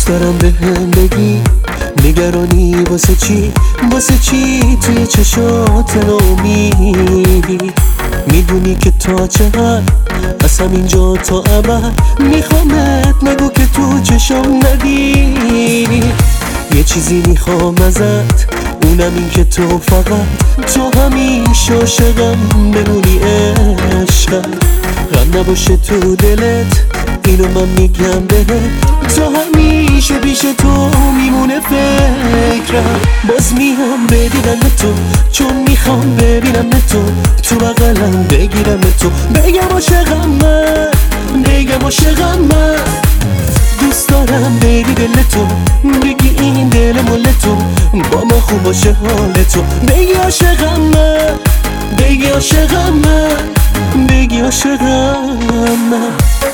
دوست دارم بهم بگی نگرانی واسه چی توی چشات ناامیدی. میدونی که تا چقدر از همینجا تا ابد میخوامت، نگو که تو چشام ندیدی. یه چیزی میخوام ازت، اونم این که تو فقط تو همیشه عاشقم بمونی. عشقم غم نباشه تو دلت، اینو من میگم بهت، تو همیشه پیش تو میمونه فکرم. باز میام بدیدم تو، چون میخوام ببینم تو، تو بغلم بگیرم تو، بگم عاشقم من، بگم عاشقم من. دوست دارم بری دل تو، بگی این دل مال تو، با ما خوب باشه حال تو، بگی عاشقم من، بگی عاشقم من، بگی عاشقم من.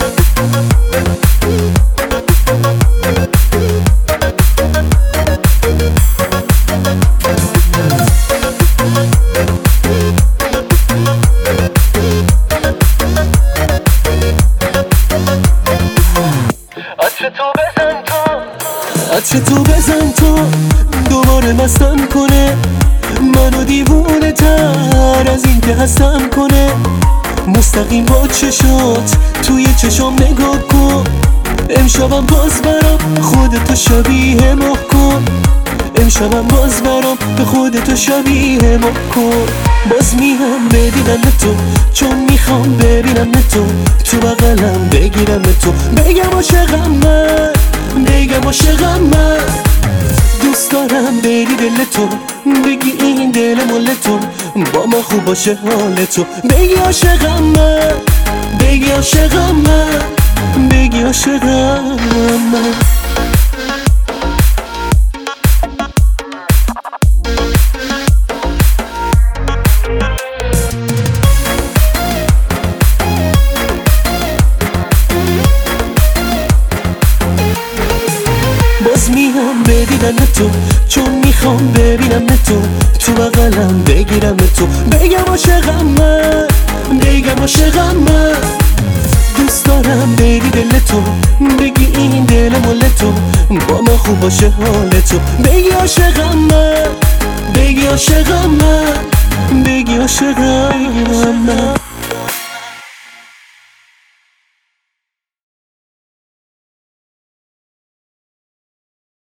عطر تو بزن تو، دوباره مستم کنه، منو دیوونه تر از این که هستم کنه. مستقیم با چشات توی چشام نگاه کن، امشبم باز برام خودتو شبیه ما کن، امشبم باز برام به خودتو شبیه ما کن. باز میام ببینم تو، چون میخوام ببینم تو، تو بغلم بگیرم تو، بگم عاشقم من، بگم عاشقم من. دوست دارم بری دل تو، بگی این دل مال تو، با ما خوب باشه حال تو، بگی عاشقم من، بگی عاشقم من، بگی عاشقم من. باز میام بدیدن تو، چون میخوام ببینم تو، تو بغلم بگیرم تو، بگم عاشقم من، بگم عاشقم من. دوست دارم بری دل تو، بگی این دل مال تو، با ما خوب باشه حال تو، بگی عاشقم من، بگی عاشقم من، بگی عاشقم من.